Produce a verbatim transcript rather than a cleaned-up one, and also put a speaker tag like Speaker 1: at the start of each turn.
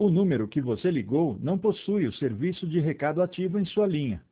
Speaker 1: O número que você ligou não possui o serviço de recado ativo em sua linha.